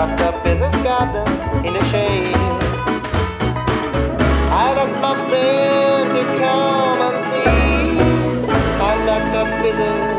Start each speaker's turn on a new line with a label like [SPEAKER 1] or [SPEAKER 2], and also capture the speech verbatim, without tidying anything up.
[SPEAKER 1] locked up is a garden in the shade. I asked my friend to come and see. I'm locked up is a